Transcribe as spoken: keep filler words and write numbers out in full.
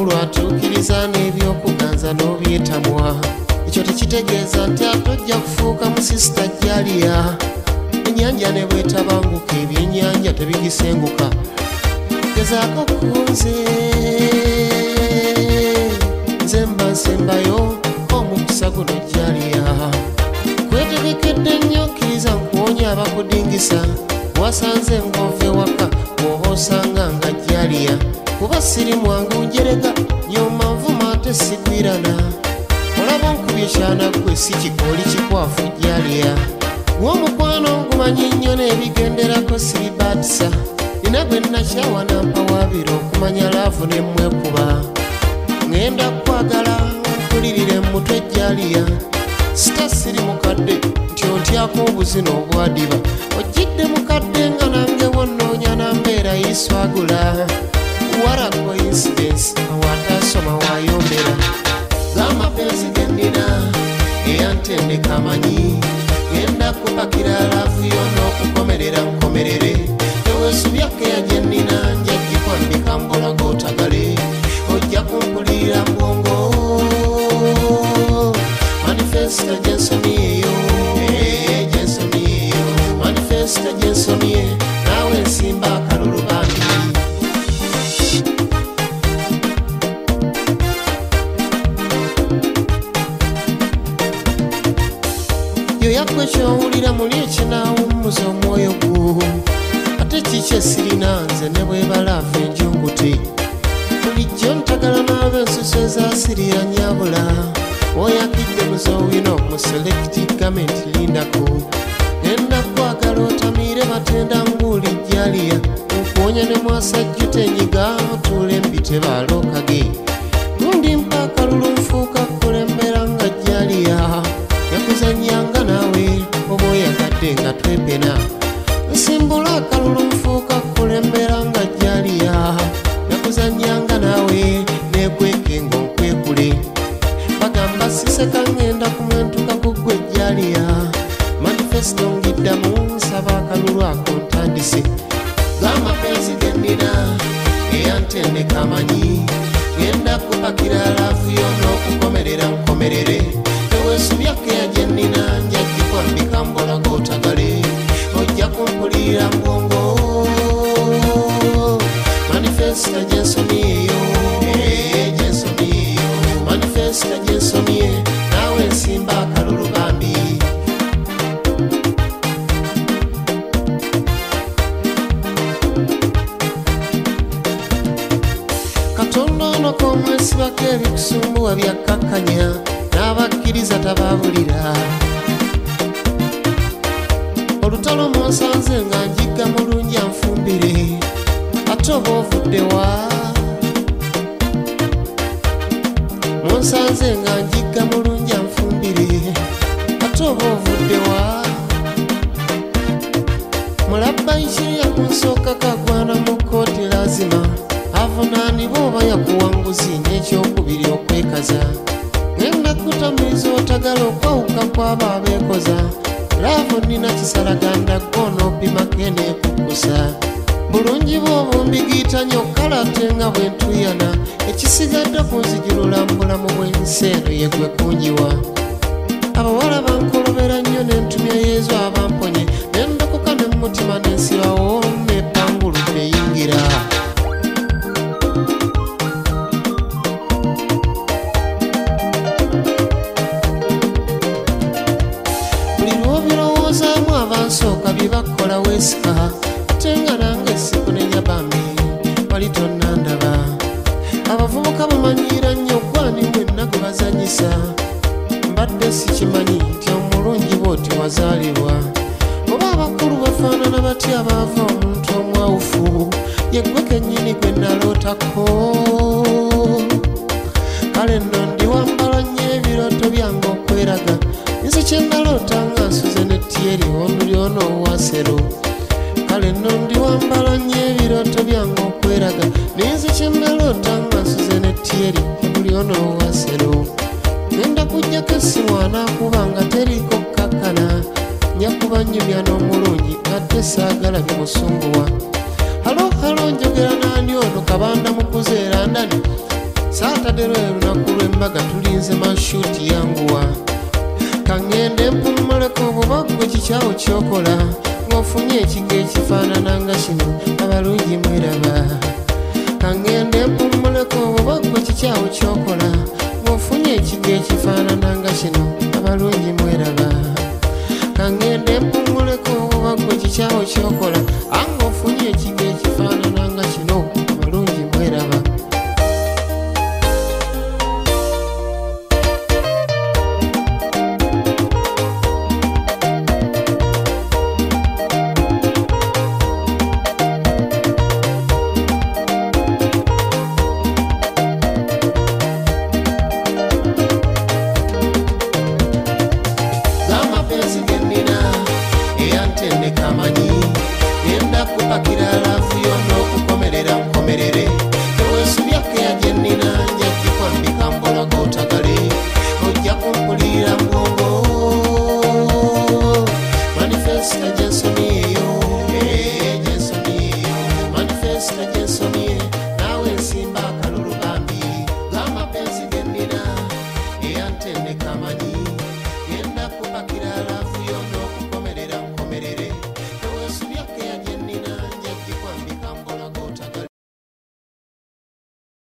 amakulu atuukiriza n'ebyokuganza n'obyetamwa ekyo tekitegeeza nti atojja kufuuka musisita Jaliya ennyanja ne bwetabanguka ebyennyanja tebigisenguka gezaako kunze nze mba nsembayo omukisa guno Jaliya kwetegekedde nnyo kkiriza nkuwonya abakudingisa wasanze ng'ova ewaka bw'oba osanga nga Jaliya kuba siri mwangu njerega nyoma nvuma ate sigwirana olaba nkubye ekyana gwe si kikooli kikwafu Jaliya gwomukwano ngumanyi nnyo n'ebigenderako siribatisa nina gwe nakyawa nampawabira okumanya laavu ne mwekuba ŋŋenda kwagala mpulirire mu mutwe Jaliya sita siri mukadde nti ontyako obuzino obwadiba ojjidde mukadde nga nange wonnoonya nambeera yiswagula what a coincidence awatasoma wayombera z'amapenzi gennina eyantendeka amanyi ŋenda kupakira laavu yo n'okukomerera nkomerere eweesubyako eyajennina nja gikwambika mbulago otagale ojja kumpulira mbwongo manifesta gyensomyeyo gyensomyeyo manifesta gyensomye naawe nsimba akalulu bambi yakwe kyowulira muli ekinaawummuza omwoyo gwo ate kiki esirina nze ne bwebalaafu enjungute bulijjo ntagala n'ab'ensuso ezasirira nyabula oyakidde muzowino mu selekiti gamenti lindako enda kwagala otamiire batenda nguuli Jaliya nkuwonya ne mwasajjuta enyiga otuula embi tebaalookage gundi mpa akalulu nfuuka kulembera nga Jaliya yakuzanyanga nawe oba oyagadde nga twepena nsimbula akalulu nfuuka kulembera nga Jaliya yakuzanyanga nawe nekweke ng'onkwekule bagamba siseka ŋŋenda kumwentuka ku ggwe Jaliya manifesto ngiddamu nsaba akalulu ako ntandise g'amapenzi gennina eyantendeka amanyi ŋŋenda kupakira laavu yo n'okukomerera nkomerere eweesubyako eyajennina nja gikwambika mbulago otagale ojja kumpulira mbwongo manifesta gyensomyeyo gyensomyeyo manifesta gyensomye naawe nsimba akalulu bambi katonda ono komwesibako ebikusumbuwa byakkakkanya n'abakkiriza tababulira olutalo monsanze nga njigga mulungi anfumbire ate oba ovuddewa monsanze nga njigga mulungi anfumbire ate oba ovuddewa mulabba nkiriya kunsooka kagwana mu kooti lazima avunaanibwa oba yakuwanguzi n'ekyokubiri okwekaza ŋŋenda kutamiriza otagala okwawuka kw'abo abeekoza laavu nnina kisalaganda gw'onoopimako eneekukusa bulungi bw'obumbi giyitanya okkala ate nga bwe ntuyana ekisigadde kunzijulula mu bulamu bw'ensi eno ye gwe kunjiwa abawala bankolobera nnyo n'entumya yeezo abamponye nendokoka ne mu mutima n'ensibawo n'epangulu neyingira abansooka bye bakola weesika ate nga nange sikunenya bambi wali tonnandaba abavubuka bamanyiira nnyo gwani mwenna gwe bazanyisa mbadde sikimanyi nti omulungi bw'oti wazaalibwa oba abakulu bafaanana batya abaava omuntu omwawufu yeggwe kennyini gwe nalootako kale nno ndi wambala nnyo ebirooto byange okweraga nzi kye naloota nga nsuze ne tyeri oluli ono owasero kale nno ndi wambala nnyo ebirooto byange okweraga ninzi kye naloota nga nsuze ne tyeri oluli ono owasero ŋŋenda kujjako essimu anaakubanga teriiko kkakkana nyakuba nnyumya n'omulungi ate saagala bimusumbuwa halo halo njogera naani ono kabanda mukuzeera ndani Saturday lwe lunaku lw'embaga tulinze mashuti yanguwa kangende mpumuleko obuba gwe kikyawo kyokola ng'ofunye ekigo ekifaanana nga kino abalungi mweraba kangende mpumuleko obuba gwe kikyawo kyokola ng'ofunye ekigo ekifaanana nga kino abalungi